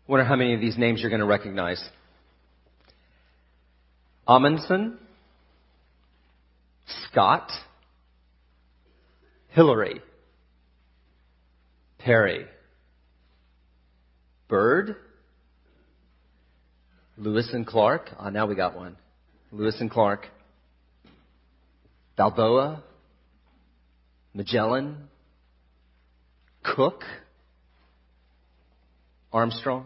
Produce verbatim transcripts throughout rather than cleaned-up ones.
I wonder how many of these names you're going to recognize. Amundsen, Scott, Hillary, Perry, Bird, Lewis and Clark. Ah, now we got one. Lewis and Clark. Balboa, Magellan, Cook, Armstrong.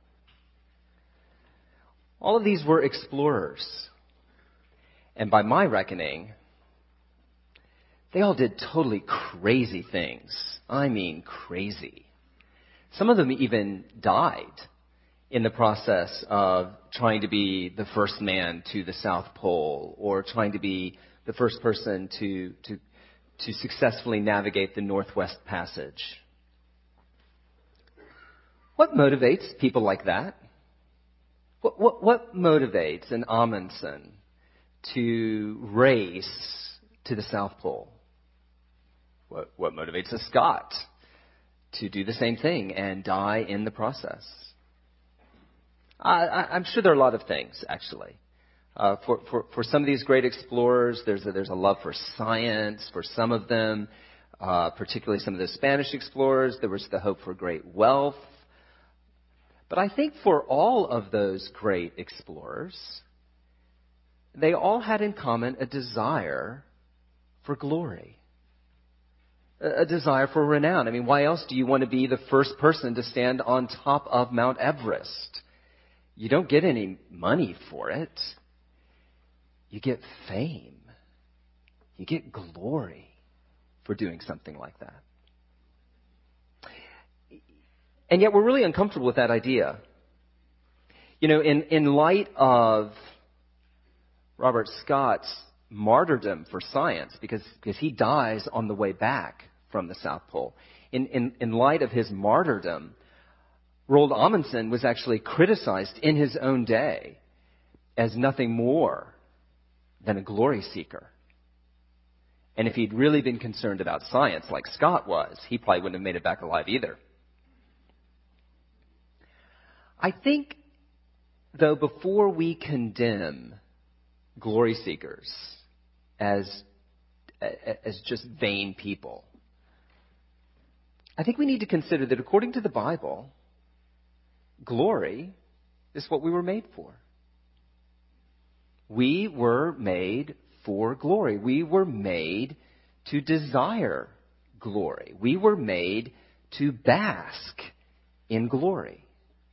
All of these were explorers. And by my reckoning, they all did totally crazy things. I mean crazy. Some of them even died in the process of trying to be the first man to the South Pole or trying to be the first person to, to, to successfully navigate the Northwest Passage. What motivates people like that? What, what, what motivates an Amundsen to race to the South Pole? What, what motivates a Scott to do the same thing and die in the process? I, I, I'm sure there are a lot of things, actually. Uh, for, for, for some of these great explorers, there's a, there's a love for science. For some of them, uh, particularly some of the Spanish explorers, there was the hope for great wealth. But I think for all of those great explorers, they all had in common a desire for glory, a, a desire for renown. I mean, why else do you want to be the first person to stand on top of Mount Everest? You don't get any money for it. You get fame. You get glory for doing something like that. And yet we're really uncomfortable with that idea. You know, in, in light of Robert Scott's martyrdom for science, because, because he dies on the way back from the South Pole, in, in, in light of his martyrdom, Roald Amundsen was actually criticized in his own day as nothing more than a glory seeker. And if he'd really been concerned about science like Scott was, he probably wouldn't have made it back alive either. I think, though, before we condemn glory seekers as, as just vain people, I think we need to consider that according to the Bible, glory is what we were made for. We were made for glory. We were made to desire glory. We were made to bask in glory.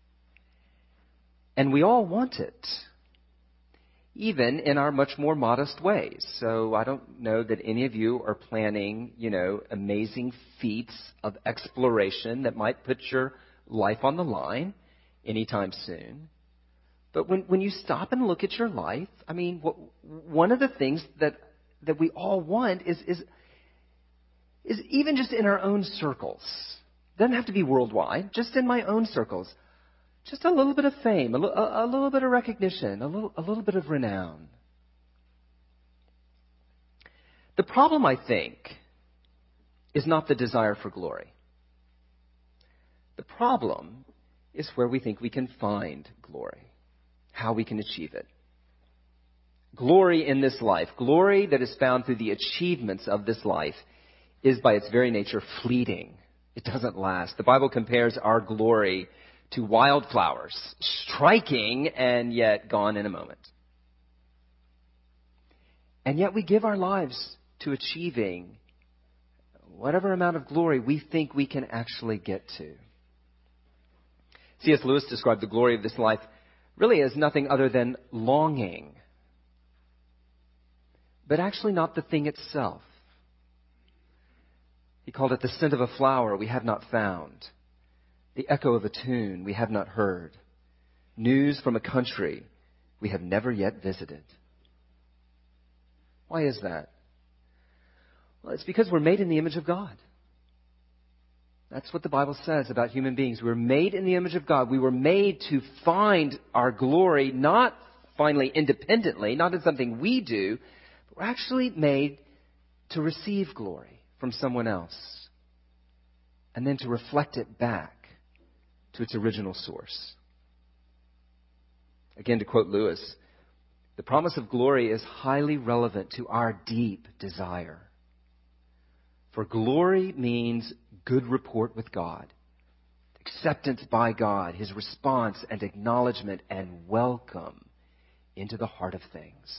And we all want it, even in our much more modest ways. So I don't know that any of you are planning, you know, amazing feats of exploration that might put your life on the line anytime soon. But when, when you stop and look at your life, I mean, what, one of the things that that we all want is, is, is even just in our own circles. It doesn't have to be worldwide, just in my own circles. Just a little bit of fame, a, a, a little bit of recognition, a little, a little bit of renown. The problem, I think, is not the desire for glory. The problem is where we think we can find glory, how we can achieve it. Glory in this life, glory that is found through the achievements of this life, is by its very nature fleeting. It doesn't last. The Bible compares our glory to wildflowers, striking and yet gone in a moment. And yet we give our lives to achieving whatever amount of glory we think we can actually get to. C S Lewis described the glory of this life really as nothing other than longing, but actually not the thing itself. He called it the scent of a flower we have not found, the echo of a tune we have not heard, news from a country we have never yet visited. Why is that? Well, it's because we're made in the image of God. That's what the Bible says about human beings. We were made in the image of God. We were made to find our glory, not finally independently, not in something we do, but we're actually made to receive glory from someone else and then to reflect it back to its original source. Again, to quote Lewis, the promise of glory is highly relevant to our deep desire. For glory means good report with God, acceptance by God, his response and acknowledgement and welcome into the heart of things.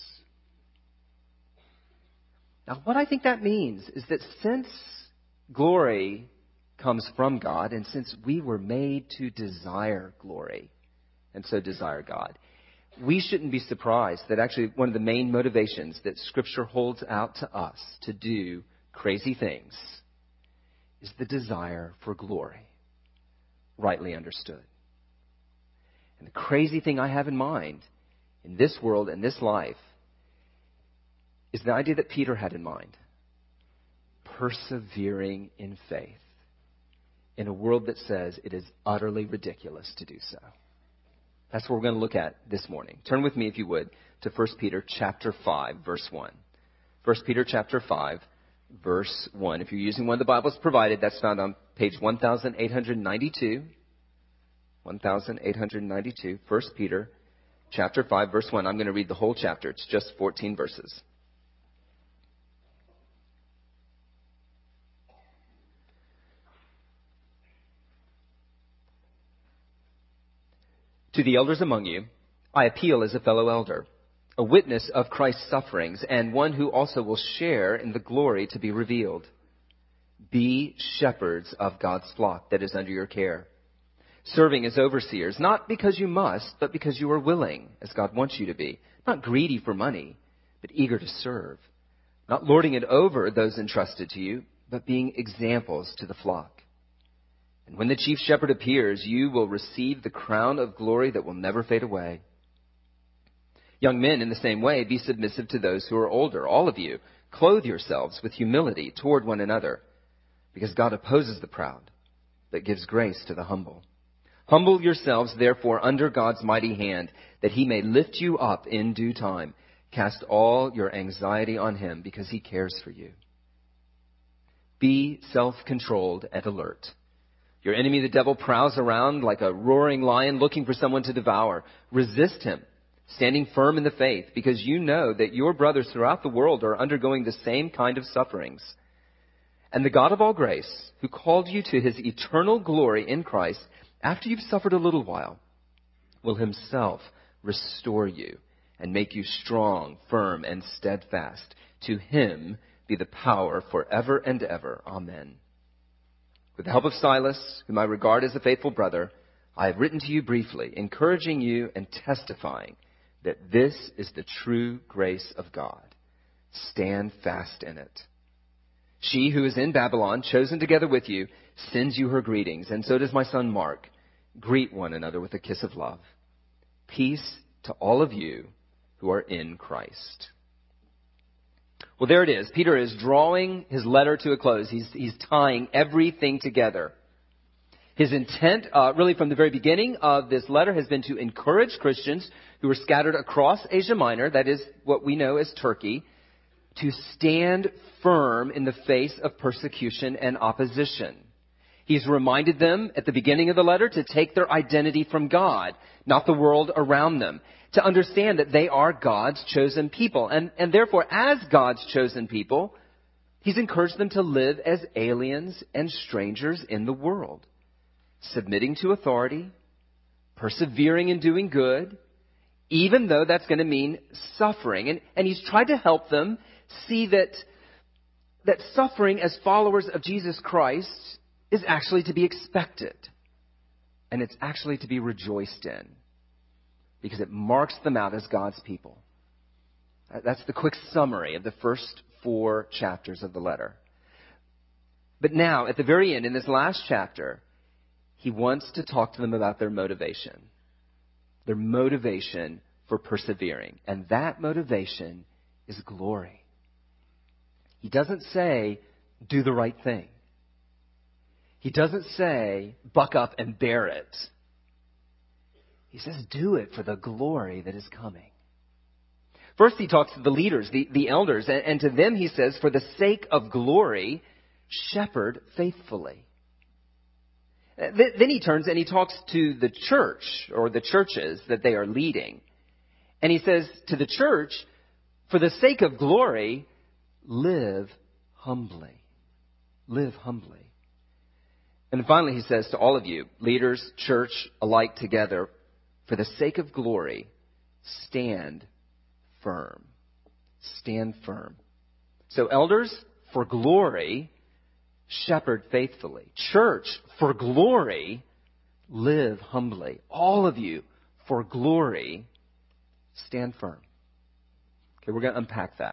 Now, what I think that means is that since glory comes from God, and since we were made to desire glory, and so desire God, we shouldn't be surprised that actually one of the main motivations that Scripture holds out to us to do crazy things is the desire for glory, rightly understood. And the crazy thing I have in mind in this world and this life is the idea that Peter had in mind. Persevering in faith in a world that says it is utterly ridiculous to do so. That's what we're going to look at this morning. Turn with me, if you would, to First Peter chapter five, verse one. First Peter chapter five, verse one. If you're using one of the Bibles provided, that's found on page eighteen ninety-two. eighteen ninety-two. First Peter chapter five, verse one. I'm going to read the whole chapter. It's just fourteen verses. To the elders among you, I appeal as a fellow elder, a witness of Christ's sufferings, and one who also will share in the glory to be revealed. Be shepherds of God's flock that is under your care, serving as overseers, not because you must, but because you are willing, as God wants you to be, not greedy for money, but eager to serve, not lording it over those entrusted to you, but being examples to the flock. And when the chief shepherd appears, you will receive the crown of glory that will never fade away. Young men, in the same way, be submissive to those who are older. All of you, clothe yourselves with humility toward one another, because God opposes the proud, but gives grace to the humble. Humble yourselves, therefore, under God's mighty hand, that he may lift you up in due time. Cast all your anxiety on him, because he cares for you. Be self-controlled and alert. Your enemy, the devil, prowls around like a roaring lion looking for someone to devour. Resist him, standing firm in the faith, because you know that your brothers throughout the world are undergoing the same kind of sufferings. And the God of all grace, who called you to his eternal glory in Christ, after you've suffered a little while, will himself restore you and make you strong, firm, and steadfast. To him be the power forever and ever. Amen. With the help of Silas, whom I regard as a faithful brother, I have written to you briefly, encouraging you and testifying that this is the true grace of God. Stand fast in it. She who is in Babylon, chosen together with you, sends you her greetings, and so does my son Mark. Greet one another with a kiss of love. Peace to all of you who are in Christ. Well, there it is. Peter is drawing his letter to a close. He's, he's tying everything together. His intent, uh, really from the very beginning of this letter, has been to encourage Christians who are scattered across Asia Minor, that is what we know as Turkey, to stand firm in the face of persecution and opposition. He's reminded them at the beginning of the letter to take their identity from God, not the world around them, to understand that they are God's chosen people. And, and therefore, as God's chosen people, he's encouraged them to live as aliens and strangers in the world, submitting to authority, persevering in doing good, even though that's going to mean suffering. And, and he's tried to help them see that, that suffering as followers of Jesus Christ is actually to be expected. And it's actually to be rejoiced in, because it marks them out as God's people. That's the quick summary of the first four chapters of the letter. But now, at the very end, in this last chapter, he wants to talk to them about their motivation. Their motivation for persevering. And that motivation is glory. He doesn't say, do the right thing. He doesn't say, buck up and bear it. He says, do it for the glory that is coming. First, he talks to the leaders, the, the elders, and, and to them he says, for the sake of glory, shepherd faithfully. Th- Then he turns and he talks to the church or the churches that they are leading. And he says to the church, for the sake of glory, live humbly. Live humbly. And finally he says to all of you, leaders, church, alike together, for the sake of glory, stand firm. Stand firm. So elders, for glory, shepherd faithfully. Church, for glory, live humbly. All of you, for glory, stand firm. Okay, we're going to unpack that.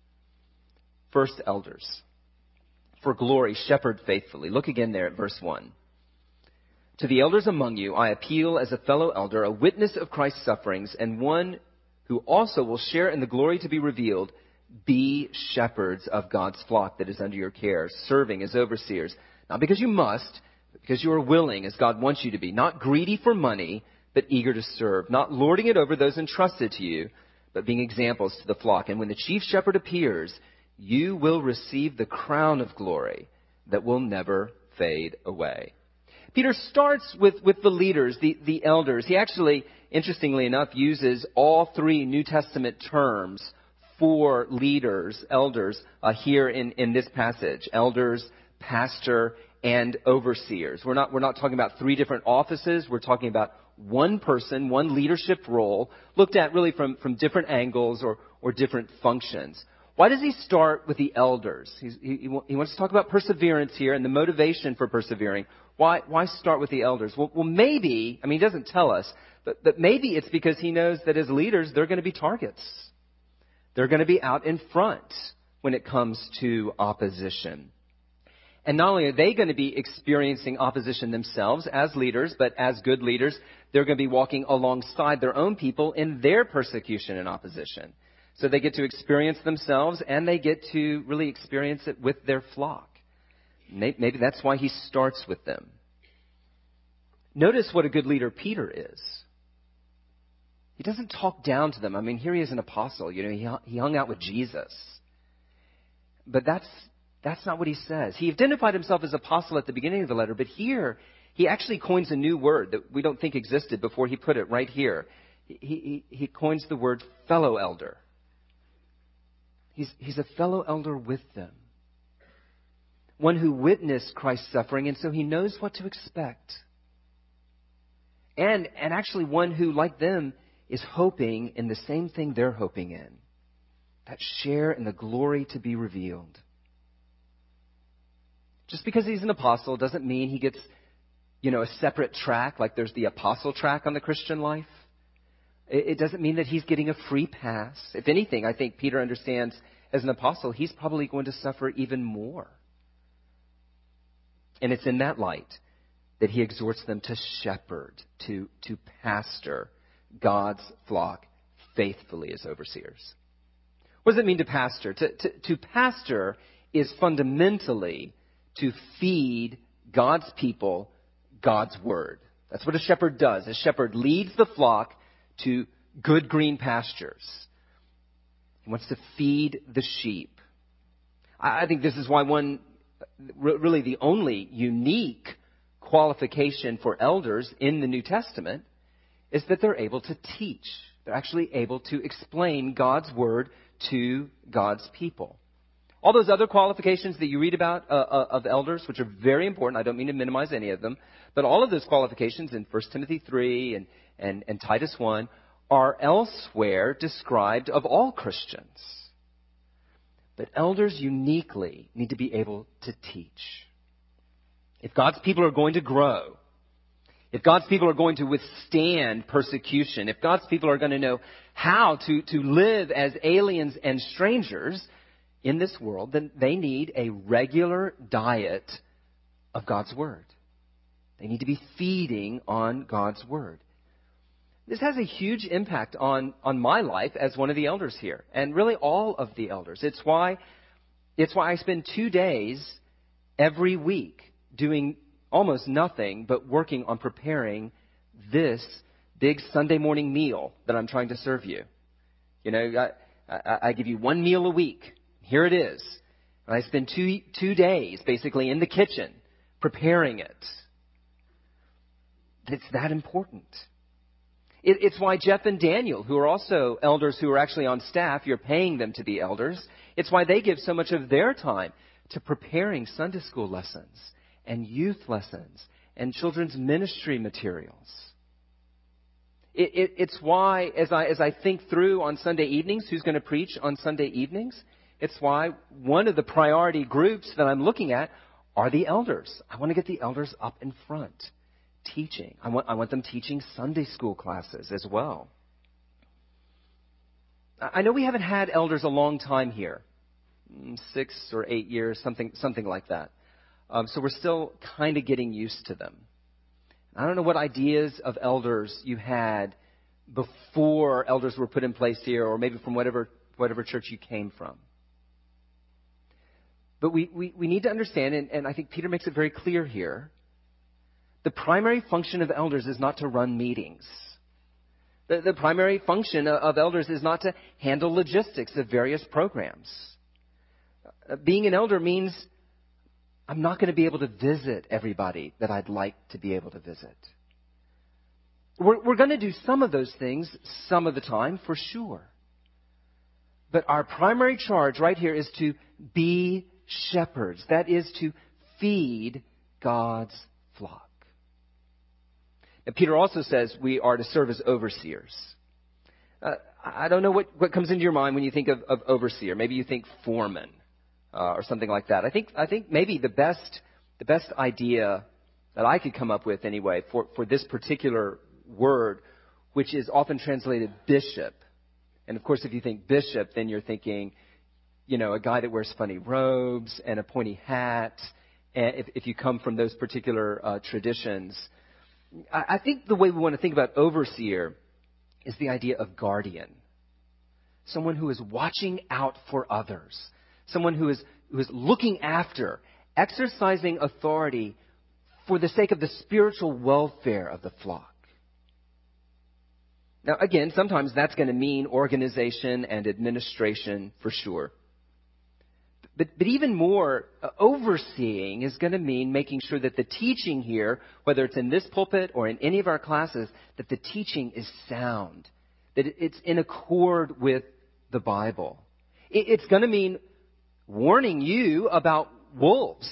First, elders. For glory, shepherd faithfully. Look again there at verse one. To the elders among you, I appeal as a fellow elder, a witness of Christ's sufferings, and one who also will share in the glory to be revealed. Be shepherds of God's flock that is under your care, serving as overseers. Not because you must, but because you are willing, as God wants you to be. Not greedy for money, but eager to serve. Not lording it over those entrusted to you, but being examples to the flock. And when the chief shepherd appears, you will receive the crown of glory that will never fade away. Peter starts with, with the leaders, the, the elders. He actually, interestingly enough, uses all three New Testament terms for leaders, elders, uh, here in, in this passage. Elders, pastor, and overseers. We're not, we're not talking about three different offices. We're talking about one person, one leadership role, looked at really from, from different angles or, or different functions. Why does he start with the elders? He's, he, he wants to talk about perseverance here and the motivation for persevering. Why, why start with the elders? Well, well, maybe, I mean, he doesn't tell us, but, but maybe it's because he knows that as leaders, they're going to be targets. They're going to be out in front when it comes to opposition. And not only are they going to be experiencing opposition themselves as leaders, but as good leaders, they're going to be walking alongside their own people in their persecution and opposition. So they get to experience themselves and they get to really experience it with their flock. Maybe that's why he starts with them. Notice what a good leader Peter is. He doesn't talk down to them. I mean, here he is an apostle. You know, he, he hung out with Jesus. But that's that's not what he says. He identified himself as apostle at the beginning of the letter, but here he actually coins a new word that we don't think existed before he put it right here. He, he, he coins the word fellow elder. He's, he's a fellow elder with them. One who witnessed Christ's suffering, and so he knows what to expect. And, and actually one who, like them, is hoping in the same thing they're hoping in. That share in the glory to be revealed. Just because he's an apostle doesn't mean he gets, you know, a separate track, like there's the apostle track on the Christian life. It doesn't mean that he's getting a free pass. If anything, I think Peter understands as an apostle, he's probably going to suffer even more. And it's in that light that he exhorts them to shepherd, to, to pastor God's flock faithfully as overseers. What does it mean to pastor? To, to, to pastor is fundamentally to feed God's people God's word. That's what a shepherd does. A shepherd leads the flock to good green pastures. He wants to feed the sheep. I think this is why one, really the only unique qualification for elders in the New Testament is that they're able to teach. They're actually able to explain God's word to God's people. All those other qualifications that you read about uh, uh, of elders, which are very important, I don't mean to minimize any of them, but all of those qualifications in First Timothy three and, and, and Titus one are elsewhere described of all Christians. But elders uniquely need to be able to teach. If God's people are going to grow, if God's people are going to withstand persecution, if God's people are going to know how to, to live as aliens and strangers in this world, then they need a regular diet of God's Word. They need to be feeding on God's Word. This has a huge impact on, on my life as one of the elders here, and really all of the elders. It's why, it's why I spend two days every week doing almost nothing but working on preparing this big Sunday morning meal that I'm trying to serve you. You know, I, I, I give you one meal a week. Here it is. And I spend two, two days basically in the kitchen preparing it. It's that important. It, it's why Jeff and Daniel, who are also elders who are actually on staff, you're paying them to be elders. It's why they give so much of their time to preparing Sunday school lessons and youth lessons and children's ministry materials. It, it, it's why, as I, as I think through on Sunday evenings, who's going to preach on Sunday evenings, it's why one of the priority groups that I'm looking at are the elders. I want to get the elders up in front, teaching. I want, I want them teaching Sunday school classes as well. I know we haven't had elders a long time here, six or eight years, something, something like that. Um, so we're still kind of getting used to them. I don't know what ideas of elders you had before elders were put in place here, or maybe from whatever whatever church you came from. But we, we, we need to understand, and, and I think Peter makes it very clear here, the primary function of elders is not to run meetings. The, the primary function of elders is not to handle logistics of various programs. Uh, being an elder means I'm not going to be able to visit everybody that I'd like to be able to visit. We're, we're going to do some of those things some of the time, for sure. But our primary charge right here is to be shepherds. That is to feed God's flock. Now, Peter also says we are to serve as overseers. Uh, I don't know what, what comes into your mind when you think of, of overseer. Maybe you think foreman. Uh, or something like that. I think I think maybe the best the best idea that I could come up with anyway for, for this particular word, which is often translated bishop. And of course, if you think bishop, then you're thinking, you know, a guy that wears funny robes and a pointy hat. And if, if you come from those particular uh, traditions, I, I think the way we want to think about overseer is the idea of guardian, someone who is watching out for others. Someone who is, who is looking after, exercising authority for the sake of the spiritual welfare of the flock. Now, again, sometimes that's going to mean organization and administration for sure. But, but even more, uh, overseeing is going to mean making sure that the teaching here, whether it's in this pulpit or in any of our classes, that the teaching is sound, that it's in accord with the Bible. It, it's going to mean warning you about wolves.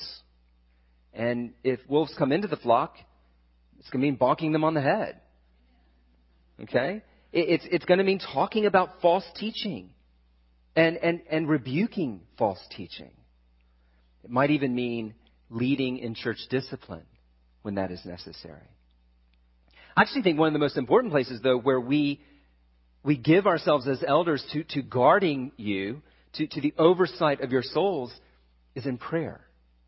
And if wolves come into the flock, it's going to mean bonking them on the head. Okay? It's, it's going to mean talking about false teaching and, and, and rebuking false teaching. It might even mean leading in church discipline when that is necessary. I actually think one of the most important places, though, where we, we give ourselves as elders to, to guarding you, To, to the oversight of your souls, is in prayer.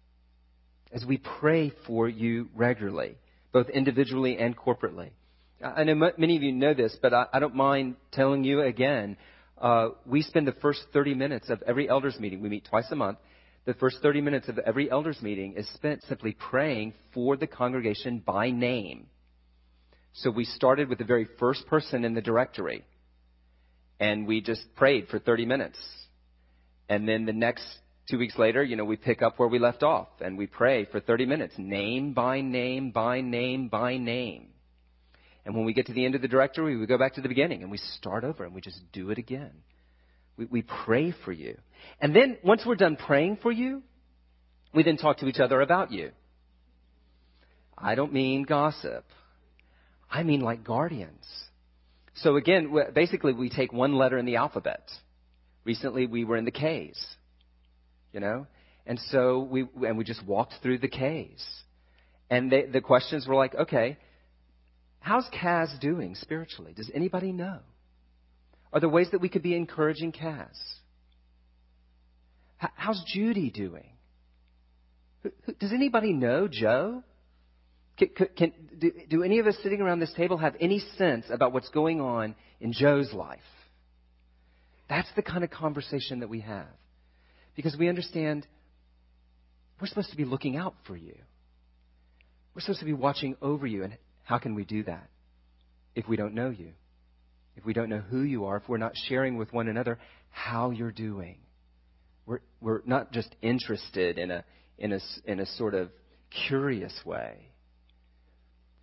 As we pray for you regularly, both individually and corporately. I know m- many of you know this, but I, I don't mind telling you again. Uh, we spend the first thirty minutes of every elders meeting. We meet twice a month. The first thirty minutes of every elders meeting is spent simply praying for the congregation by name. So we started with the very first person in the directory, and we just prayed for thirty minutes. And then the next two weeks later, you know, we pick up where we left off and we pray for thirty minutes, name by name, by name, by name. And when we get to the end of the directory, we go back to the beginning and we start over and we just do it again. We, we pray for you. And then once we're done praying for you, we then talk to each other about you. I don't mean gossip. I mean like guardians. So again, basically we take one letter in the alphabet. Recently, we were in the K's, you know, and so we and we just walked through the K's, and they, the questions were like, okay, how's Kaz doing spiritually? Does anybody know? Are there ways that we could be encouraging Kaz? H- how's Judy doing? Does anybody know Joe? Can, can, do, do any of us sitting around this table have any sense about what's going on in Joe's life? That's the kind of conversation that we have. Because we understand we're supposed to be looking out for you. We're supposed to be watching over you. And how can we do that if we don't know you? If we don't know who you are, if we're not sharing with one another how you're doing? We're, we're not just interested in a, in, a, in a sort of curious way.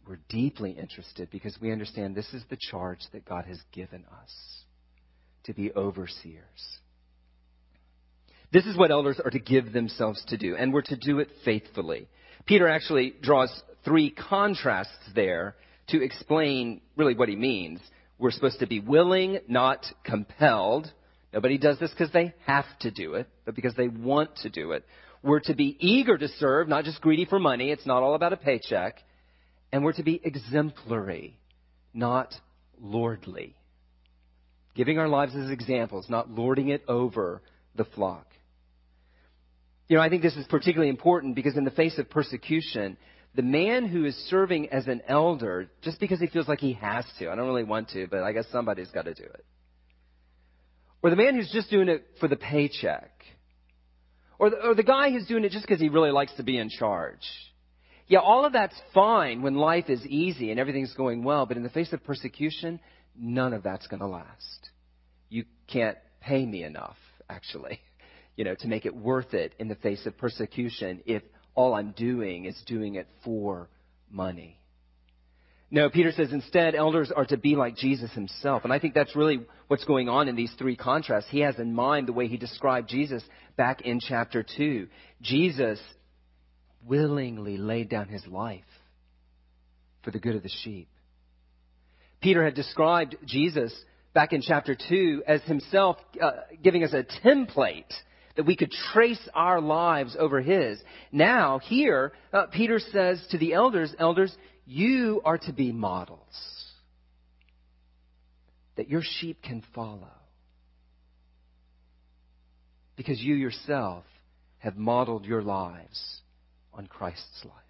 We're deeply interested because we understand this is the charge that God has given us, to be overseers. This is what elders are to give themselves to do, and we're to do it faithfully. Peter actually draws three contrasts there to explain really what he means. We're supposed to be willing, not compelled. Nobody does this because they have to do it, but because they want to do it. We're to be eager to serve, not just greedy for money. It's not all about a paycheck. And we're to be exemplary, not lordly. Giving our lives as examples, not lording it over the flock. You know, I think this is particularly important because in the face of persecution, the man who is serving as an elder, just because he feels like he has to, I don't really want to, but I guess somebody's got to do it. Or the man who's just doing it for the paycheck. Or the, or the guy who's doing it just because he really likes to be in charge. Yeah, all of that's fine when life is easy and everything's going well, but in the face of persecution, none of that's going to last. You can't pay me enough, actually, you know, to make it worth it in the face of persecution if all I'm doing is doing it for money. No, Peter says instead, elders are to be like Jesus himself. And I think that's really what's going on in these three contrasts. He has in mind the way he described Jesus back in chapter two. Jesus willingly laid down his life for the good of the sheep. Peter had described Jesus back in chapter two as himself uh, giving us a template that we could trace our lives over his. Now, here, uh, Peter says to the elders, elders, you are to be models that your sheep can follow. Because you yourself have modeled your lives on Christ's life.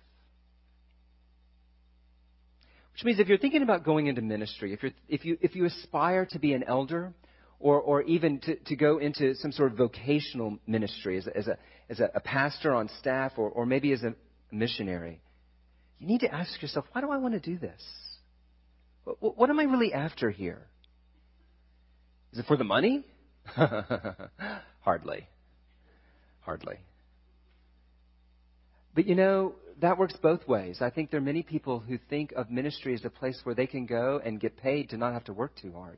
Which means if you're thinking about going into ministry, if, you're, if, you, if you aspire to be an elder, or, or even to, to go into some sort of vocational ministry as a, as a, as a, a pastor on staff, or, or maybe as a missionary, you need to ask yourself, why do I want to do this? What, what am I really after here? Is it for the money? Hardly. Hardly. But you know, that works both ways. I think there are many people who think of ministry as a place where they can go and get paid to not have to work too hard.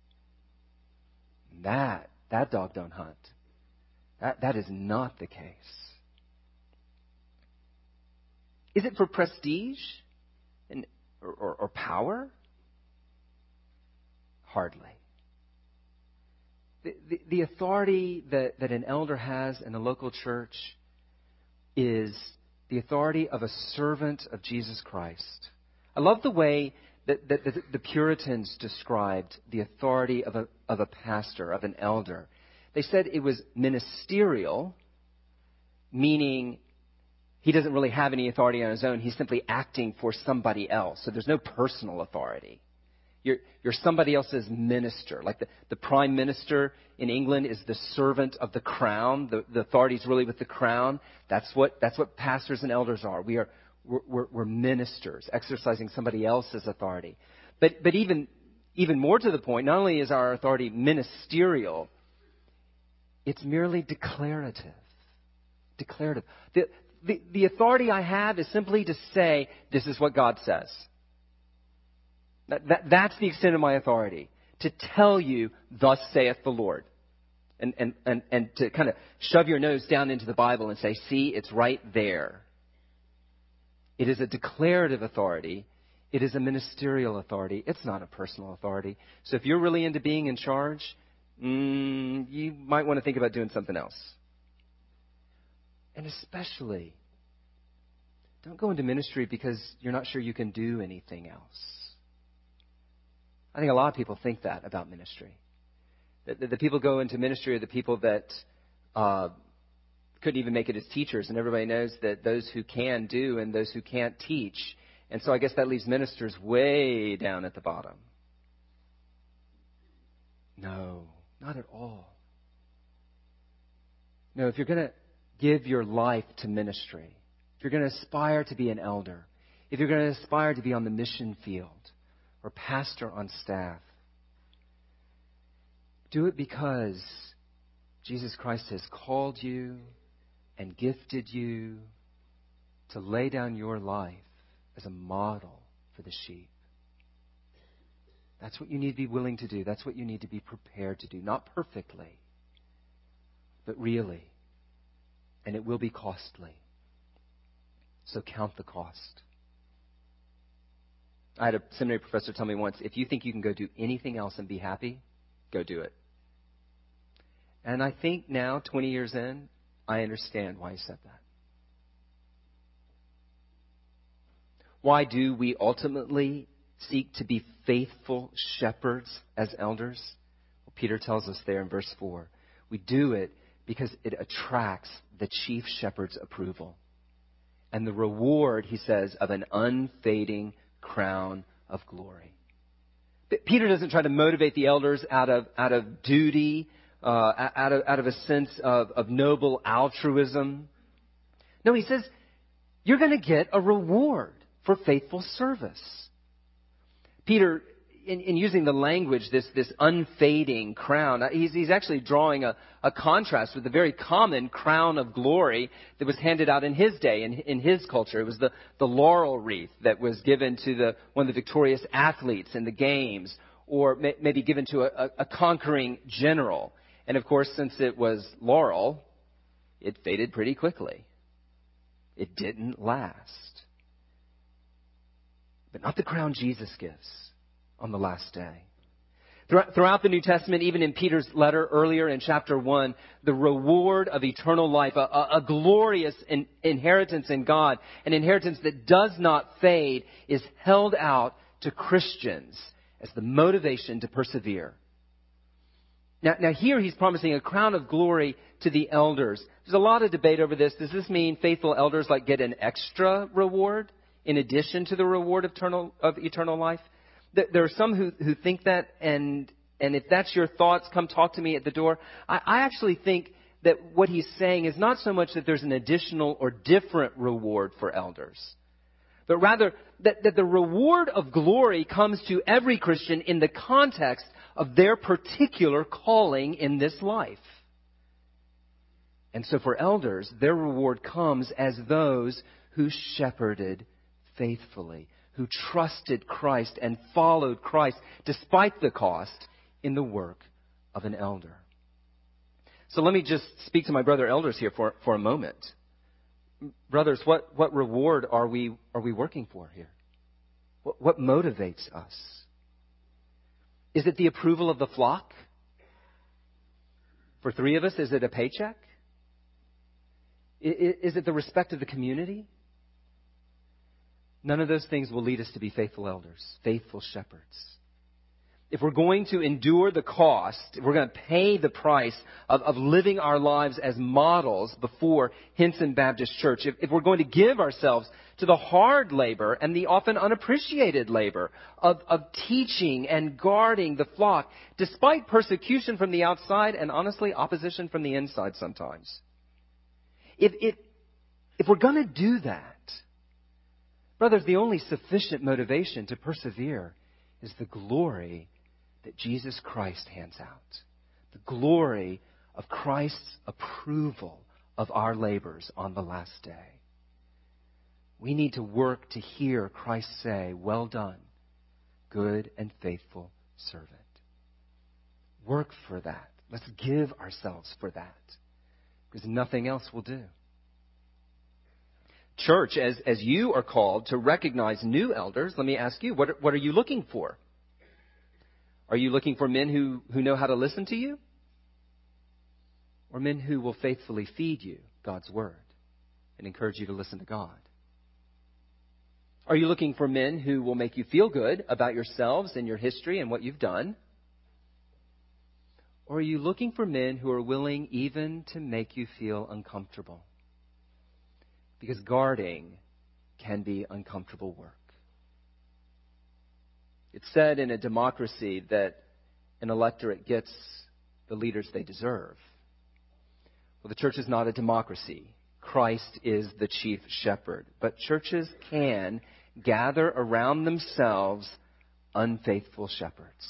That, that dog don't hunt. That, that is not the case. Is it for prestige and, or, or, or power? Hardly. The, the, the authority that, that an elder has in a local church is the authority of a servant of Jesus Christ. I love the way that, that, that the Puritans described the authority of a, of a pastor, of an elder. They said it was ministerial, meaning he doesn't really have any authority on his own. He's simply acting for somebody else. So there's no personal authority. You're, you're somebody else's minister. Like the, the prime minister in England is the servant of the crown. The, the authority is really with the crown. That's what, that's what pastors and elders are. We are, we're, we're, we're ministers, exercising somebody else's authority. But, but even, even more to the point, not only is our authority ministerial, it's merely declarative. Declarative. The, The, the authority I have is simply to say, this is what God says. That, that, that's the extent of my authority. To tell you, thus saith the Lord. And, and, and, and to kind of shove your nose down into the Bible and say, see, it's right there. It is a declarative authority. It is a ministerial authority. It's not a personal authority. So if you're really into being in charge, mm, you might want to think about doing something else. And especially, don't go into ministry because you're not sure you can do anything else. I think a lot of people think that about ministry. The, the, the people go into ministry are the people that uh, couldn't even make it as teachers. And everybody knows that those who can do and those who can't teach. And so I guess that leaves ministers way down at the bottom. No, not at all. No, if you're going to give your life to ministry, if you're going to aspire to be an elder, if you're going to aspire to be on the mission field or pastor on staff, do it because Jesus Christ has called you and gifted you to lay down your life as a model for the sheep. That's what you need to be willing to do. That's what you need to be prepared to do. Not perfectly, but really. And it will be costly. So count the cost. I had a seminary professor tell me once, if you think you can go do anything else and be happy, go do it. And I think now, twenty years in, I understand why he said that. Why do we ultimately seek to be faithful shepherds as elders? Well, Peter tells us there in verse four. We do it because it attracts the chief shepherd's approval. And the reward, he says, of an unfading crown of glory. But Peter doesn't try to motivate the elders out of, out of duty, uh, out of, out of a sense of, of noble altruism. No, he says, you're going to get a reward for faithful service. Peter, in, in using the language, this, this unfading crown, he's, he's actually drawing a, a contrast with the very common crown of glory that was handed out in his day, in, in his culture. It was the, the laurel wreath that was given to the, one of the victorious athletes in the games, or may, maybe given to a, a conquering general. And of course, since it was laurel, it faded pretty quickly. It didn't last. But not the crown Jesus gives on the last day. Throughout the New Testament, even in Peter's letter earlier in chapter one, the reward of eternal life, a, a glorious in, inheritance in God, an inheritance that does not fade, is held out to Christians as the motivation to persevere. Now, now here he's promising a crown of glory to the elders. There's a lot of debate over this. Does this mean faithful elders like get an extra reward in addition to the reward of eternal, of eternal life? There are some who, who think that, and and if that's your thoughts, come talk to me at the door. I, I actually think that what he's saying is not so much that there's an additional or different reward for elders, but rather that, that the reward of glory comes to every Christian in the context of their particular calling in this life. And so for elders, their reward comes as those who shepherded faithfully, who trusted Christ and followed Christ despite the cost in the work of an elder. So let me just speak to my brother elders here for, for a moment. Brothers, what, what reward are we are we working for here? What, what motivates us? Is it the approval of the flock? For three of us, is it a paycheck? Is, is it the respect of the community? None of those things will lead us to be faithful elders, faithful shepherds. If we're going to endure the cost, if we're going to pay the price of, of living our lives as models before Hinson Baptist Church, if, if we're going to give ourselves to the hard labor and the often unappreciated labor of, of teaching and guarding the flock, despite persecution from the outside and honestly opposition from the inside sometimes. If, if, if we're going to do that, brothers, the only sufficient motivation to persevere is the glory that Jesus Christ hands out. The glory of Christ's approval of our labors on the last day. We need to work to hear Christ say, "Well done, good and faithful servant." Work for that. Let's give ourselves for that, because nothing else will do. Church, as, as you are called to recognize new elders, let me ask you, what, what are you looking for? Are you looking for men who, who know how to listen to you? Or men who will faithfully feed you God's Word and encourage you to listen to God? Are you looking for men who will make you feel good about yourselves and your history and what you've done? Or are you looking for men who are willing even to make you feel uncomfortable? Because guarding can be uncomfortable work. It's said in a democracy that an electorate gets the leaders they deserve. Well, the church is not a democracy. Christ is the chief shepherd. But churches can gather around themselves unfaithful shepherds.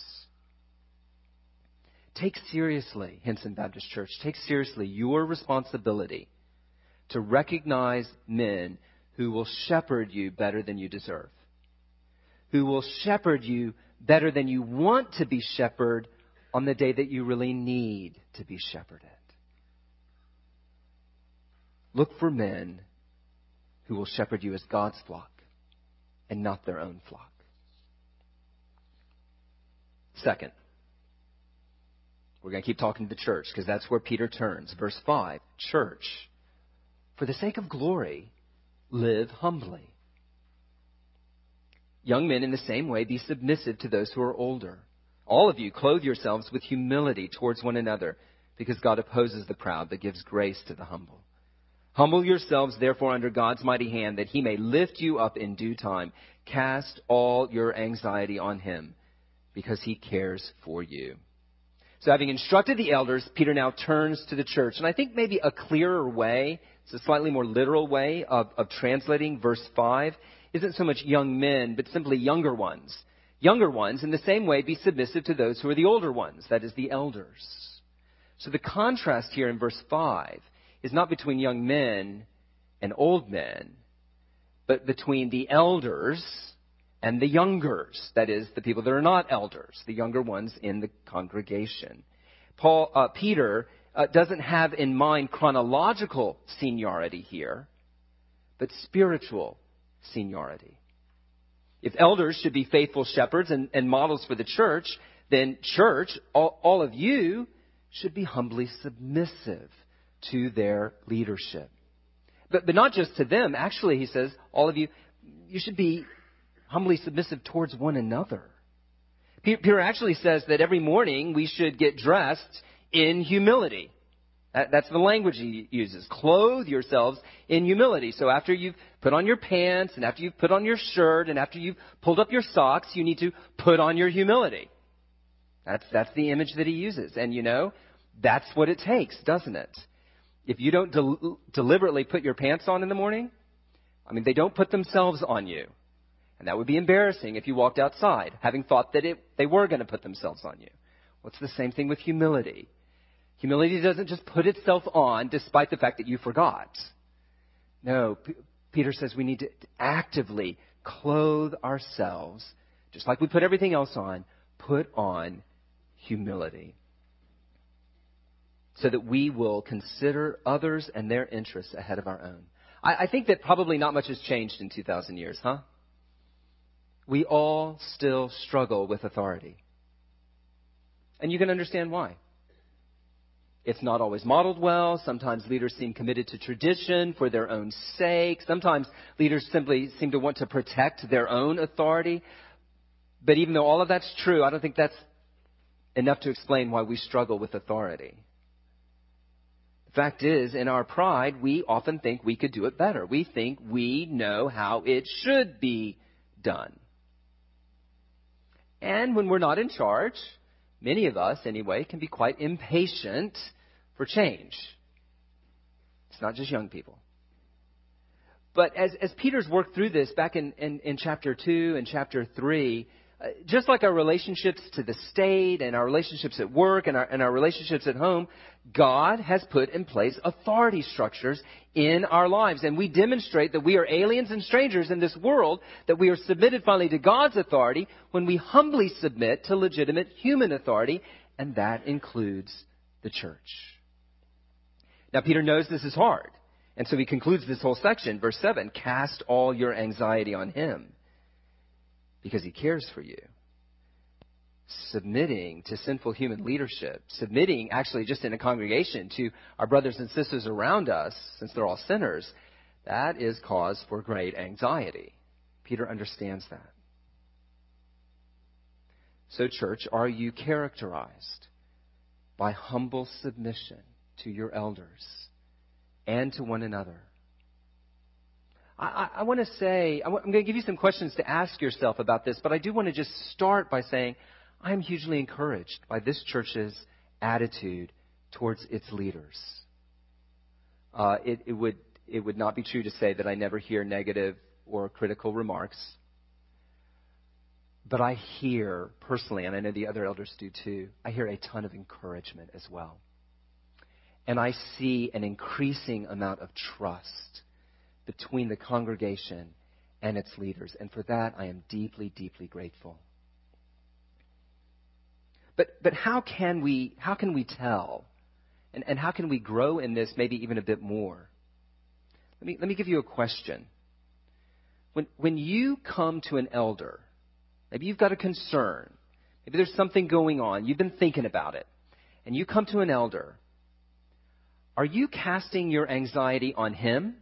Take seriously, Hinson Baptist Church, take seriously your responsibility to recognize men who will shepherd you better than you deserve. who will shepherd you better than you want to be shepherded on the day that you really need to be shepherded. Look for men who will shepherd you as God's flock and not their own flock. Second, we're going to keep talking to the church because that's where Peter turns. Verse five, church, for the sake of glory, live humbly. Young men, in the same way, be submissive to those who are older. All of you, clothe yourselves with humility towards one another, because God opposes the proud, but gives grace to the humble. Humble yourselves, therefore, under God's mighty hand, that he may lift you up in due time. Cast all your anxiety on him, because he cares for you. So having instructed the elders, Peter now turns to the church. And I think maybe a clearer way, it's a slightly more literal way of, of translating verse five, isn't so much young men, but simply younger ones. Younger ones, in the same way, be submissive to those who are the older ones, that is, the elders. So the contrast here in verse five is not between young men and old men, but between the elders and the youngers, that is, the people that are not elders, the younger ones in the congregation. Paul, uh, Peter uh, doesn't have in mind chronological seniority here, but spiritual seniority. If elders should be faithful shepherds and, and models for the church, then church, all, all of you, should be humbly submissive to their leadership. But, but not just to them. Actually, he says, all of you, you should be humbly submissive towards one another. Peter actually says that every morning we should get dressed in humility. That, that's the language he uses. Clothe yourselves in humility. So after you've put on your pants and after you've put on your shirt and after you've pulled up your socks, you need to put on your humility. That's, that's the image that he uses. And you know, that's what it takes, doesn't it? If you don't del- deliberately put your pants on in the morning, I mean, they don't put themselves on you. And that would be embarrassing if you walked outside, having thought that it, they were going to put themselves on you. Well, it's the same thing with humility. Humility doesn't just put itself on despite the fact that you forgot. No, P- Peter says we need to actively clothe ourselves, just like we put everything else on, put on humility, so that we will consider others and their interests ahead of our own. I, I think that probably not much has changed in two thousand years, huh? We all still struggle with authority. And you can understand why. It's not always modeled well. Sometimes leaders seem committed to tradition for their own sake. Sometimes leaders simply seem to want to protect their own authority. But even though all of that's true, I don't think that's enough to explain why we struggle with authority. The fact is, in our pride, we often think we could do it better. We think we know how it should be done. And when we're not in charge, many of us, anyway, can be quite impatient for change. It's not just young people. But as, as Peter's worked through this back in, in, in chapter two and chapter three, uh, just like our relationships to the state and our relationships at work and our, and our relationships at home, God has put in place authority structures in our lives. And we demonstrate that we are aliens and strangers in this world, that we are submitted finally to God's authority when we humbly submit to legitimate human authority, and that includes the church. Now, Peter knows this is hard. And so he concludes this whole section, verse seven, cast all your anxiety on him because he cares for you. Submitting to sinful human leadership, submitting actually just in a congregation to our brothers and sisters around us, since they're all sinners, that is cause for great anxiety. Peter understands that. So, church, are you characterized by humble submission to your elders and to one another? I, I, I want to say, I'm going to give you some questions to ask yourself about this, but I do want to just start by saying I'm hugely encouraged by this church's attitude towards its leaders. Uh, it, it would it would not be true to say that I never hear negative or critical remarks, but I hear personally, and I know the other elders do too, I hear a ton of encouragement as well. And I see an increasing amount of trust between the congregation and its leaders. And for that, I am deeply, deeply grateful. But but how can we how can we tell? And, and how can we grow in this maybe even a bit more? Let me let me give you a question. When when you come to an elder, maybe you've got a concern, maybe there's something going on, you've been thinking about it, and you come to an elder, are you casting your anxiety on him?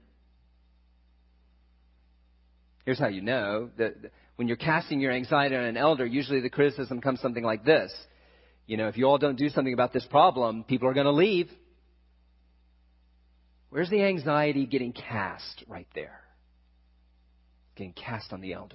Here's how you know that when you're casting your anxiety on an elder, usually the criticism comes something like this. You know, if you all don't do something about this problem, people are going to leave. Where's the anxiety getting cast? Right there. Getting cast on the elder.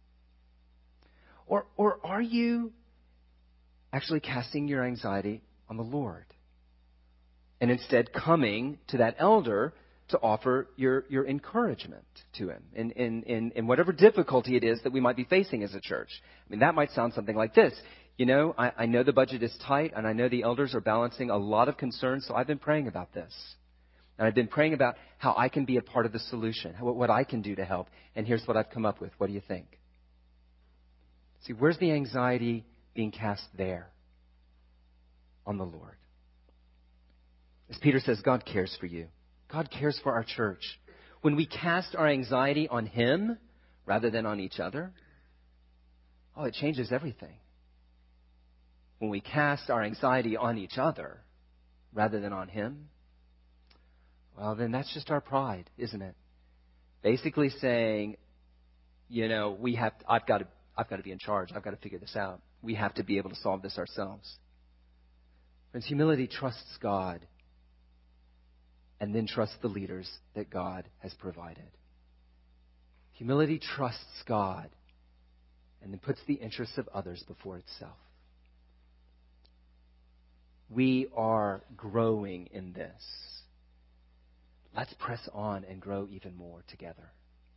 Or, or are you actually casting your anxiety on the Lord? And instead coming to that elder to offer your, your encouragement to him in, in, in, in whatever difficulty it is that we might be facing as a church. I mean, that might sound something like this. You know, I, I know the budget is tight, and I know the elders are balancing a lot of concerns, so I've been praying about this. And I've been praying about how I can be a part of the solution, what, what I can do to help. And here's what I've come up with. What do you think? See, where's the anxiety being cast there? On the Lord. As Peter says, God cares for you. God cares for our church. When we cast our anxiety on Him rather than on each other, oh, it changes everything. When we cast our anxiety on each other rather than on Him, well, then that's just our pride, isn't it? Basically saying, you know, we have, I've got to, I've got to be in charge. I've got to figure this out. We have to be able to solve this ourselves. Friends, humility trusts God and then trusts the leaders that God has provided. Humility trusts God and then puts the interests of others before itself. We are growing in this. Let's press on and grow even more together.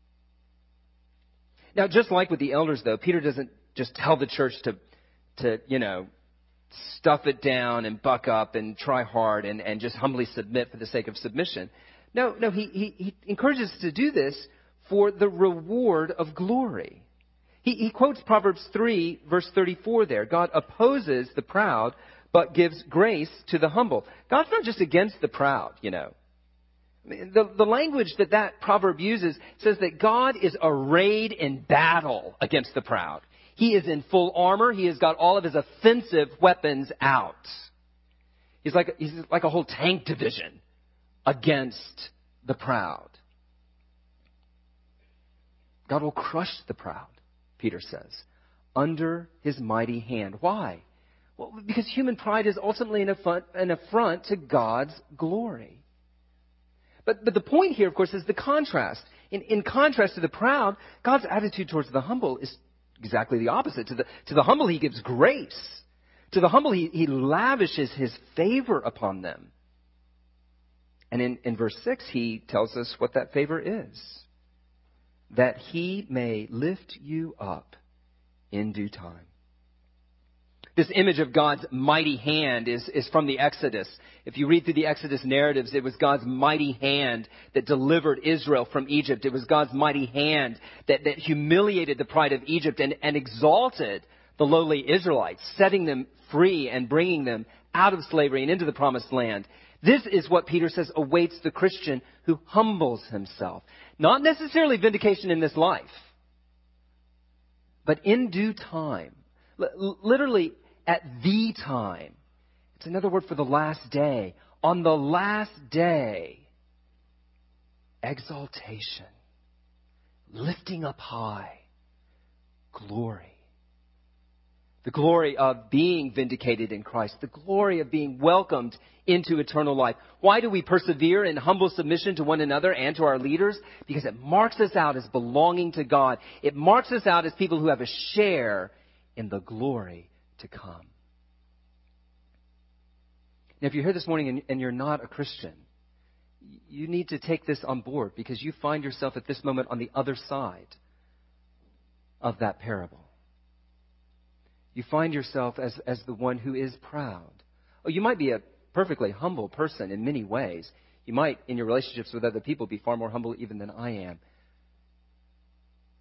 Now, just like with the elders, though, Peter doesn't just tell the church to, to you know, stuff it down and buck up and try hard and, and just humbly submit for the sake of submission. No, no, he, he, he encourages us to do this for the reward of glory. He, he quotes Proverbs three, verse thirty-four there. God opposes the proud, but gives grace to the humble. God's not just against the proud, you know. I mean, the, the language that that proverb uses says that God is arrayed in battle against the proud. He is in full armor. He has got all of his offensive weapons out. He's like, he's like a whole tank division against the proud. God will crush the proud, Peter says, under his mighty hand. Why? Well, because human pride is ultimately an affront, an affront to God's glory. But, but the point here, of course, is the contrast. In, in contrast to the proud, God's attitude towards the humble is exactly the opposite. To the, to the humble, he gives grace. To the humble, he, he lavishes his favor upon them. And in, in verse six, he tells us what that favor is. That he may lift you up in due time. This image of God's mighty hand is, is from the Exodus. If you read through the Exodus narratives, it was God's mighty hand that delivered Israel from Egypt. It was God's mighty hand that, that humiliated the pride of Egypt and, and exalted the lowly Israelites, setting them free and bringing them out of slavery and into the promised land. This is what Peter says awaits the Christian who humbles himself. Not necessarily vindication in this life, but in due time. L- literally, at the time. It's another word for the last day. On the last day, exaltation, lifting up high, glory. The glory of being vindicated in Christ. The glory of being welcomed into eternal life. Why do we persevere in humble submission to one another and to our leaders? Because it marks us out as belonging to God. It marks us out as people who have a share in the glory to come. Now, if you're here this morning and, and you're not a Christian, you need to take this on board because you find yourself at this moment on the other side of that parable. You find yourself as, as the one who is proud. Oh, you might be a perfectly humble person in many ways. You might, in your relationships with other people, be far more humble even than I am.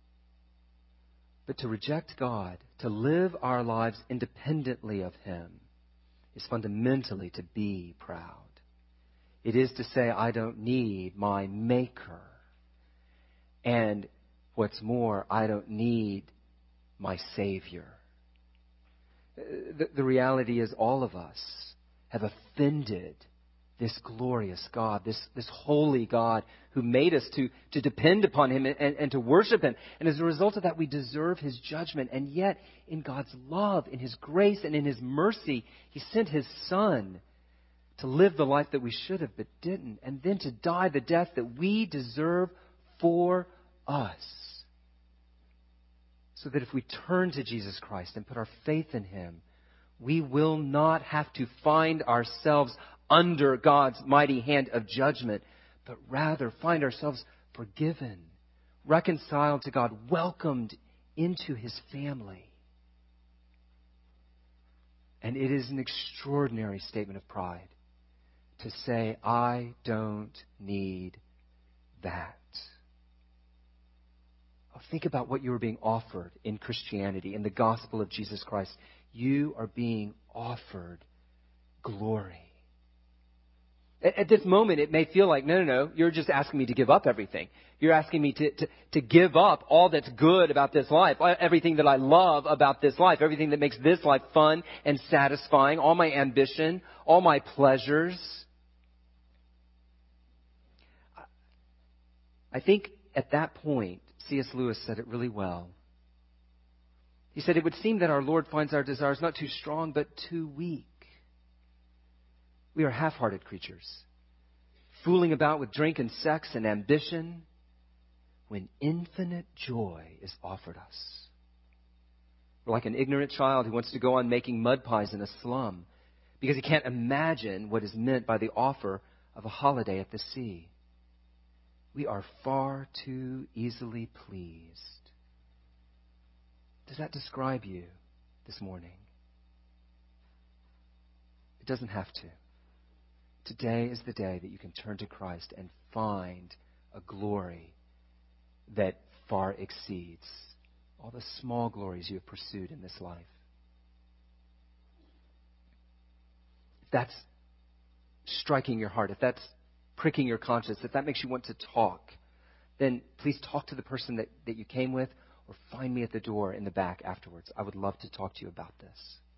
But to reject God, to live our lives independently of Him, is fundamentally to be proud. It is to say, I don't need my Maker. And what's more, I don't need my Savior. The, the reality is all of us have offended this glorious God, this, this holy God who made us to, to depend upon Him and, and, and to worship Him. And as a result of that, we deserve His judgment. And yet, in God's love, in His grace, and in His mercy, He sent His Son to live the life that we should have but didn't, and then to die the death that we deserve for us. So that if we turn to Jesus Christ and put our faith in Him, we will not have to find ourselves under God's mighty hand of judgment, but rather find ourselves forgiven, reconciled to God, welcomed into His family. And it is an extraordinary statement of pride to say, I don't need that. Oh, think about what you are being offered in Christianity, in the gospel of Jesus Christ. You are being offered glory. At this moment, it may feel like, no, no, no, you're just asking me to give up everything. You're asking me to, to, to give up all that's good about this life, everything that I love about this life, everything that makes this life fun and satisfying, all my ambition, all my pleasures. I think at that point, C S Lewis said it really well. He said, it would seem that our Lord finds our desires not too strong, but too weak. We are half-hearted creatures, fooling about with drink and sex and ambition when infinite joy is offered us. We're like an ignorant child who wants to go on making mud pies in a slum because he can't imagine what is meant by the offer of a holiday at the sea. We are far too easily pleased. Does that describe you this morning? It doesn't have to. Today is the day that you can turn to Christ and find a glory that far exceeds all the small glories you have pursued in this life. If that's striking your heart, if that's pricking your conscience, if that makes you want to talk, then please talk to the person that, that you came with, or find me at the door in the back afterwards. I would love to talk to you about this.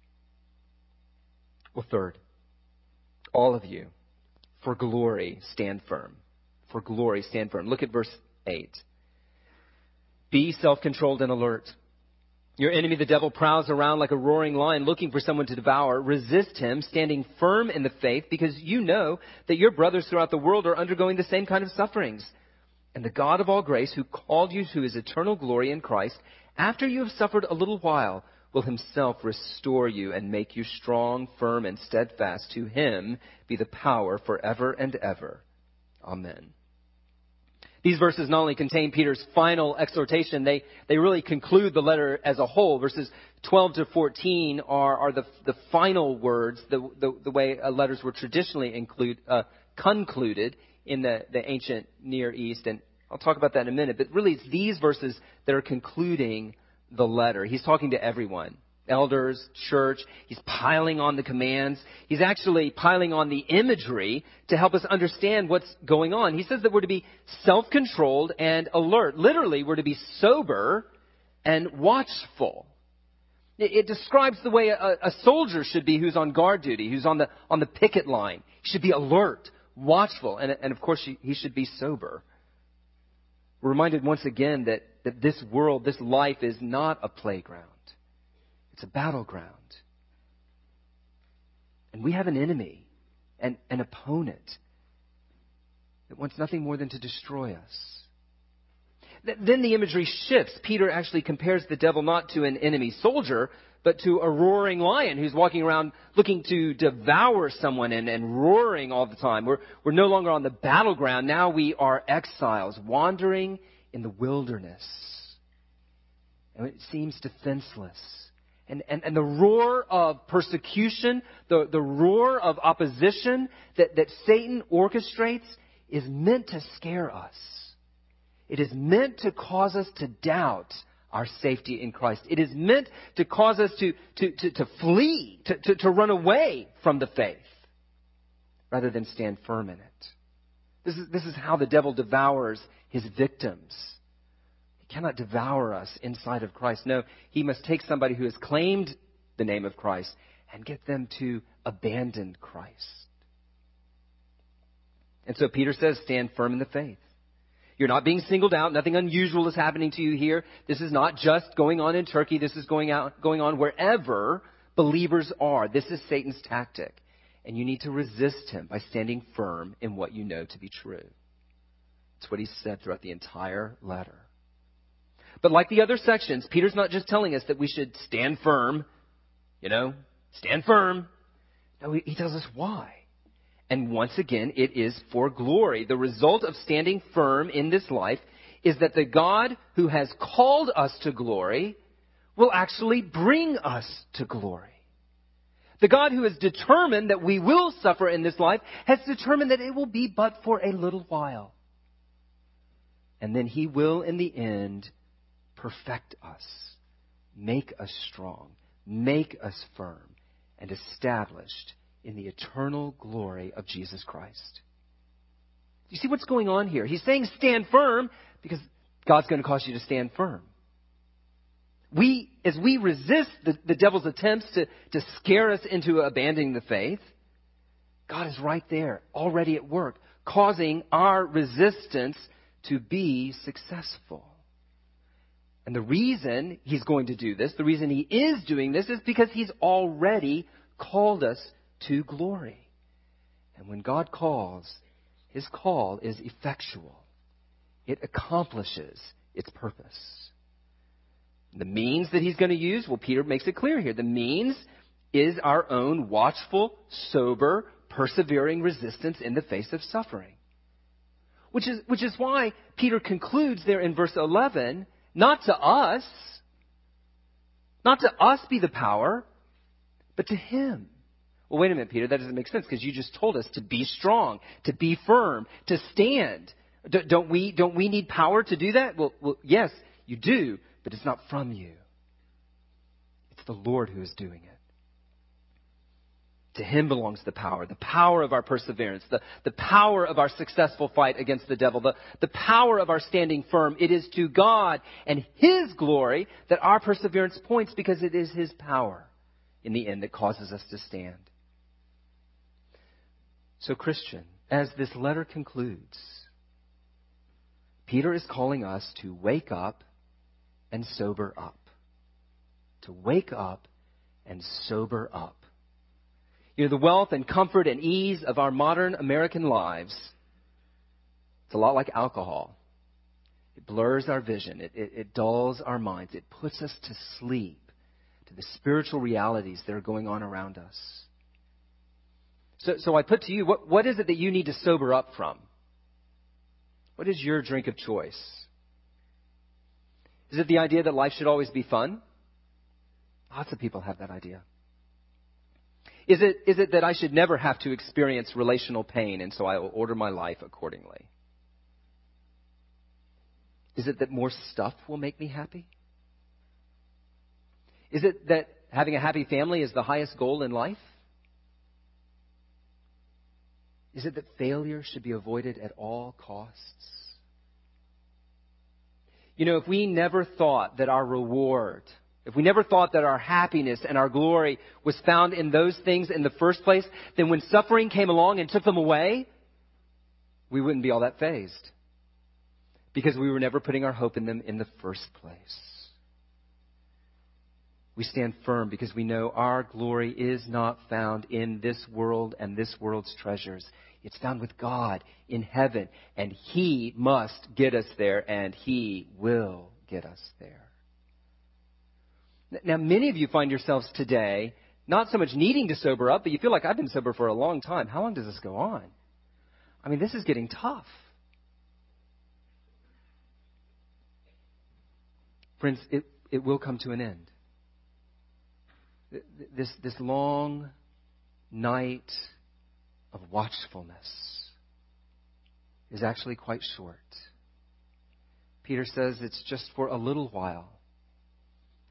Well, third, all of you, for glory, stand firm. For glory, stand firm. Look at verse eight. Be self-controlled and alert. Your enemy, the devil, prowls around like a roaring lion looking for someone to devour. Resist him, standing firm in the faith, because you know that your brothers throughout the world are undergoing the same kind of sufferings. And the God of all grace, who called you to His eternal glory in Christ, after you have suffered a little while, will Himself restore you and make you strong, firm, and steadfast. To Him be the power forever and ever. Amen. These verses not only contain Peter's final exhortation, they, they really conclude the letter as a whole. Verses twelve to fourteen are, are the, the final words, the, the, the way uh, letters were traditionally include, uh, concluded in the, the ancient Near East. And I'll talk about that in a minute. But really, it's these verses that are concluding the letter. He's talking to everyone. Elders, church. He's piling on the commands. He's actually piling on the imagery to help us understand what's going on. He says that we're to be self-controlled and alert. Literally, we're to be sober and watchful. It, it describes the way a, a soldier should be who's on guard duty, who's on the on the picket line. He should be alert, watchful, and, and of course, he, he should be sober. We're reminded once again that, that this world, this life is not a playground. It's a battleground. And we have an enemy, an, an opponent that wants nothing more than to destroy us. Th- then the imagery shifts. Peter actually compares the devil not to an enemy soldier, but to a roaring lion who's walking around looking to devour someone and, and roaring all the time. We're, we're no longer on the battleground. Now we are exiles, wandering in the wilderness. And it seems defenseless. And, and, and the roar of persecution, the, the roar of opposition that, that Satan orchestrates is meant to scare us. It is meant to cause us to doubt our safety in Christ. It is meant to cause us to, to, to, to flee, to, to, to run away from the faith, rather than stand firm in it. This is, this is how the devil devours his victims. He cannot devour us inside of Christ. No, he must take somebody who has claimed the name of Christ and get them to abandon Christ. And so Peter says, stand firm in the faith. You're not being singled out. Nothing unusual is happening to you here. This is not just going on in Turkey. This is going out, going on wherever believers are. This is Satan's tactic. And you need to resist him by standing firm in what you know to be true. That's what he said throughout the entire letter. But like the other sections, Peter's not just telling us that we should stand firm, you know, stand firm. No, he, he tells us why. And once again, it is for glory. The result of standing firm in this life is that the God who has called us to glory will actually bring us to glory. The God who has determined that we will suffer in this life has determined that it will be but for a little while. And then he will, in the end, perfect us, make us strong, make us firm, and established in the eternal glory of Jesus Christ. You see what's going on here? He's saying stand firm because God's going to cause you to stand firm. We, as we resist the, the devil's attempts to, to scare us into abandoning the faith, God is right there, already at work, causing our resistance to be successful. And the reason he's going to do this, the reason he is doing this, is because he's already called us to glory. And when God calls, his call is effectual. It accomplishes its purpose. The means that he's going to use, well, Peter makes it clear here. The means is our own watchful, sober, persevering resistance in the face of suffering. Which is, which is why Peter concludes there in verse eleven, not to us, not to us be the power, but to him. Well, wait a minute, Peter, that doesn't make sense because you just told us to be strong, to be firm, to stand. D- don't we, don't we need power to do that? Well, well, yes, you do, but it's not from you. It's the Lord who is doing it. To him belongs the power, the power of our perseverance, the, the power of our successful fight against the devil, the, the power of our standing firm. It is to God and his glory that our perseverance points because it is his power in the end that causes us to stand. So, Christian, as this letter concludes, Peter is calling us to wake up and sober up. To wake up and sober up. You know, the wealth and comfort and ease of our modern American lives, it's a lot like alcohol. It blurs our vision. It, it, it dulls our minds. It puts us to sleep to the spiritual realities that are going on around us. So, so I put to you, what, what is it that you need to sober up from? What is your drink of choice? Is it the idea that life should always be fun? Lots of people have that idea. Is it, is it that I should never have to experience relational pain, and so I will order my life accordingly? Is it that more stuff will make me happy? Is it that having a happy family is the highest goal in life? Is it that failure should be avoided at all costs? You know, if we never thought that our reward, if we never thought that our happiness and our glory was found in those things in the first place, then when suffering came along and took them away, we wouldn't be all that fazed. Because we were never putting our hope in them in the first place. We stand firm because we know our glory is not found in this world and this world's treasures. It's found with God in heaven, and He must get us there, and He will get us there. Now, many of you find yourselves today not so much needing to sober up, but you feel like, I've been sober for a long time. How long does this go on? I mean, this is getting tough. Friends, it, it will come to an end. This, this long night of watchfulness is actually quite short. Peter says it's just for a little while.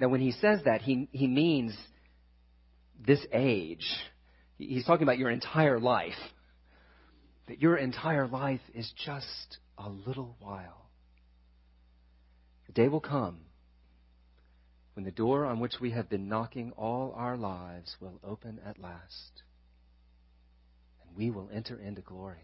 Now, when he says that, he, he means this age. He's talking about your entire life. That your entire life is just a little while. The day will come when the door on which we have been knocking all our lives will open at last. And we will enter into glory.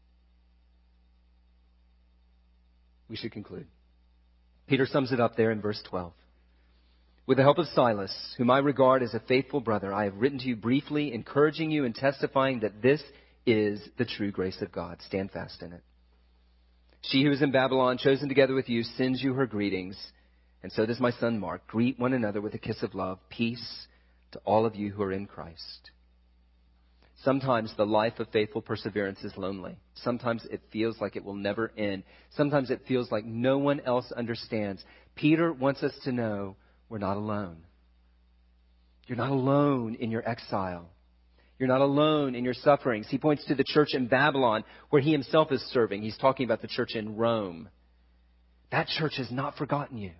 We should conclude. Peter sums it up there in verse twelve. With the help of Silas, whom I regard as a faithful brother, I have written to you briefly, encouraging you and testifying that this is the true grace of God. Stand fast in it. She who is in Babylon, chosen together with you, sends you her greetings. And so does my son Mark. Greet one another with a kiss of love. Peace to all of you who are in Christ. Sometimes the life of faithful perseverance is lonely. Sometimes it feels like it will never end. Sometimes it feels like no one else understands. Peter wants us to know we're not alone. You're not alone in your exile. You're not alone in your sufferings. He points to the church in Babylon where he himself is serving. He's talking about the church in Rome. That church has not forgotten you.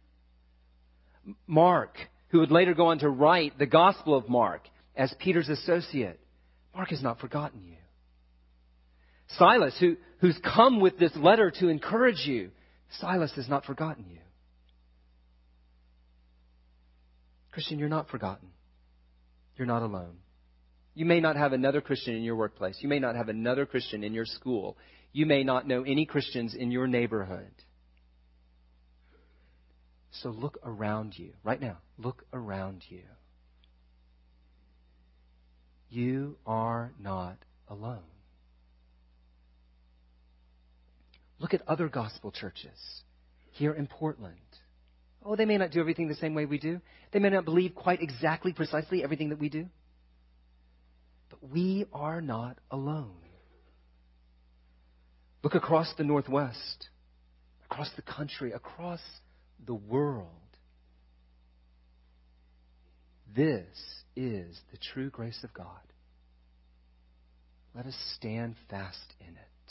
Mark, who would later go on to write the Gospel of Mark as Peter's associate, Mark has not forgotten you. Silas, who, who's come with this letter to encourage you, Silas has not forgotten you. Christian, you're not forgotten. You're not alone. You may not have another Christian in your workplace. You may not have another Christian in your school. You may not know any Christians in your neighborhood. So look around you. Right now, look around you. You are not alone. Look at other gospel churches here in Portland. Oh, they may not do everything the same way we do. They may not believe quite exactly, precisely everything that we do. But we are not alone. Look across the Northwest, across the country, across the world. This is the true grace of God. Let us stand fast in it.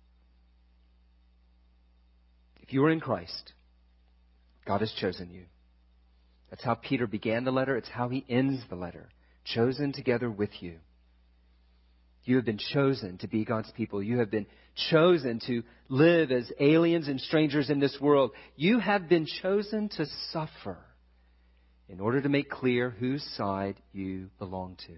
If you are in Christ, God has chosen you. That's how Peter began the letter. It's how he ends the letter. Chosen together with you. You have been chosen to be God's people. You have been chosen to live as aliens and strangers in this world. You have been chosen to suffer in order to make clear whose side you belong to.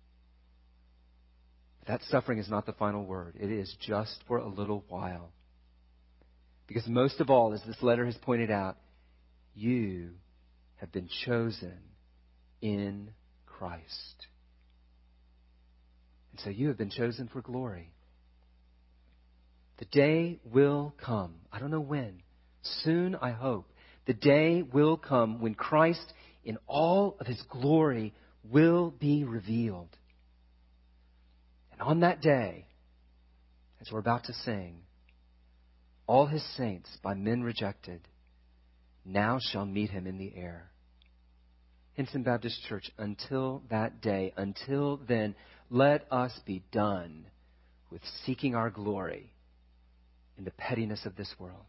That suffering is not the final word. It is just for a little while. Because most of all, as this letter has pointed out, you have been chosen in Christ. And so you have been chosen for glory. The day will come. I don't know when. Soon, I hope. The day will come when Christ, in all of his glory, will be revealed. And on that day, as we're about to sing, all his saints, by men rejected, now shall meet him in the air. Hinson Baptist Church, until that day, until then, let us be done with seeking our glory in the pettiness of this world.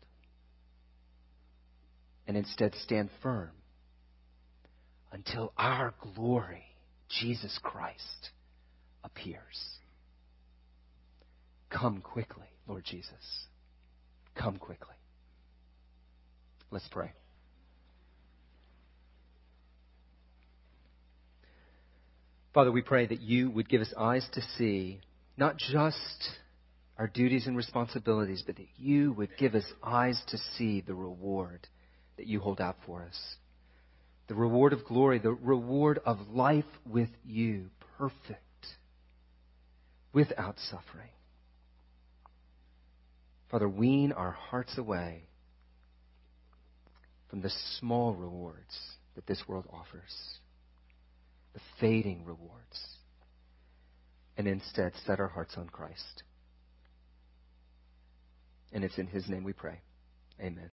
And instead stand firm until our glory, Jesus Christ, appears. Come quickly, Lord Jesus. Come quickly. Let's pray. Father, we pray that you would give us eyes to see not just our duties and responsibilities, but that you would give us eyes to see the reward that you hold out for us. The reward of glory, the reward of life with you, perfect, without suffering. Father, wean our hearts away from the small rewards that this world offers, the fading rewards, and instead set our hearts on Christ. And it's in his name we pray. Amen.